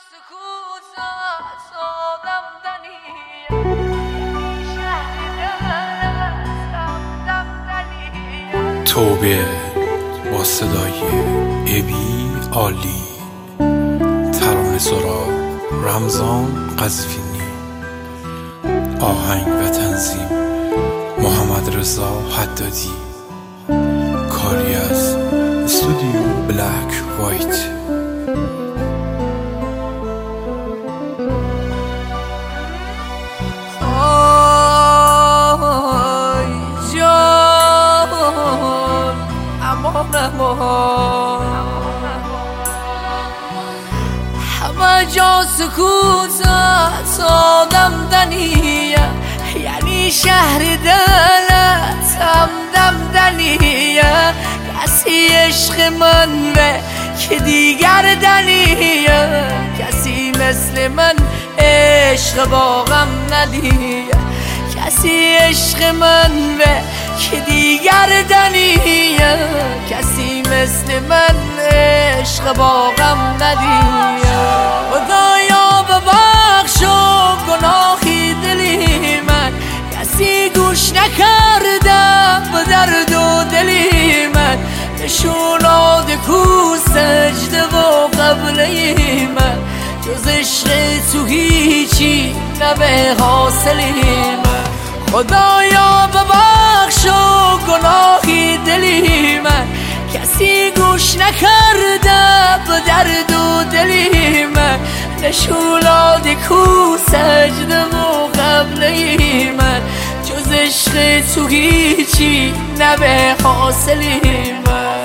توبه با صدای ابی عالی، ترانه سرا رمضان قزوینی، آهنگ و تنظیم محمد رضا حدادی، کاری از استودیو بلک وایت. همه جا سکوتت آدمدنیه، یعنی شهر دلت همدمدنیه. کسی عشق من به که دیگر دنیه، کسی مثل من عشق با غم ندیه. کسی عشق من به که دیگر دنیه، کسی مثل من عشق با غم ندیه. خدایا ببخش و گناهی دلی من، کسی گوش نکرده به درد و دلی من. نشوناد کو سجده و قبله من، جز عشق تو هیچی نه به حاصلی من. خدایا ببخش و گناهی دلی من، کسی گوش نکرده به درد و دلی من. نشولاد کو سجده و قبله من، جز عشق تو هیچی نه به حاصلی من.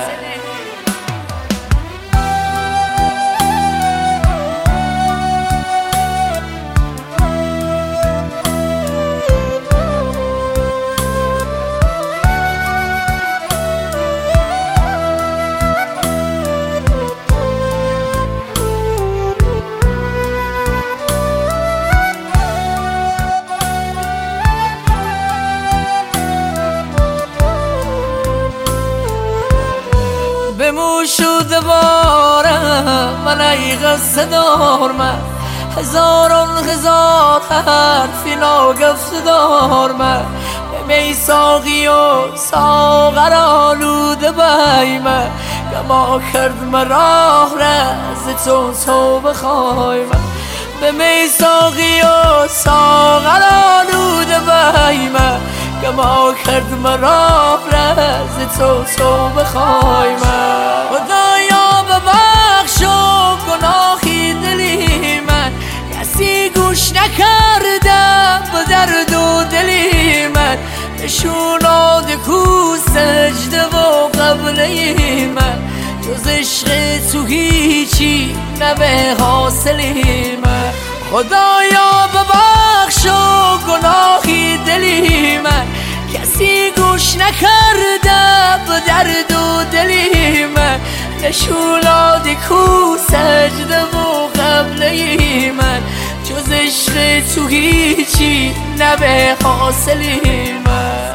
بمو شده بارم من ای قصه دار من، هزاران هزار حرفی ناگفته دار من. به می ساقی و ساغر آلوده بی من، گما کرد مرا رز تو بخوای من. به می ساقی و ساغر آلوده بی من، گما کرد مرا رز تو بخوای من. خدایا ببخش و گناهی دلی من، کسی گوش نکرده به درد و دلی من. نشوناد کو سجده و قبله من، جز عشق تو هیچی نه به حاصلی من. خدایا ببخش و گناهی دلی من، کسی گوش نکرده به درد و دلی من. نشولاد کو سجده و قبله من، جز عشق تو هیچی نه به حاصلی من.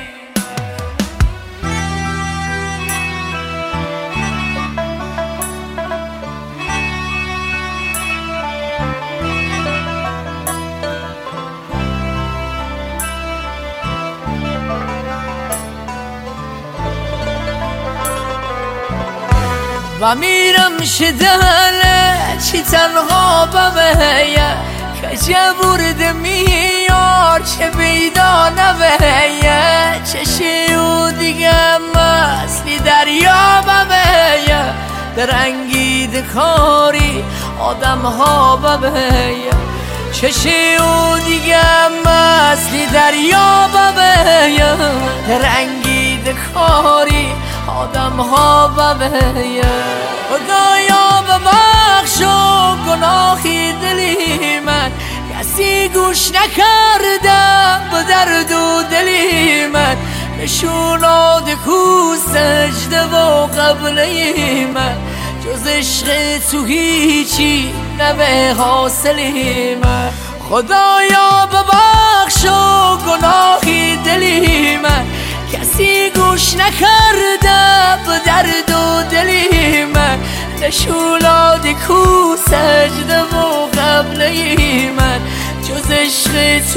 و میرم شدله چی تنها بمهیه، که برده میار چه بیدا نوهیه. چشی او دیگه مسلی دریا بمهیه، درنگید کاری آدم ها بمهیه. چشی او دیگه مسلی دریا بمهیه، درنگید کاری آدم ها بمهیه. خدایا ببخش و گناهی دلی من، کسی گوش نکرده به درد و دلی من. نشوناد کو سجده و قبله من، جز عشق تو هیچی نه به حاصلی من. خدایا ببخش و گناهی دلی من، کسی گوش نکرده به درد و دلی من. نشولاد کو سجده و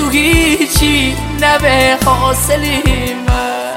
هیچی نه به حاصلی من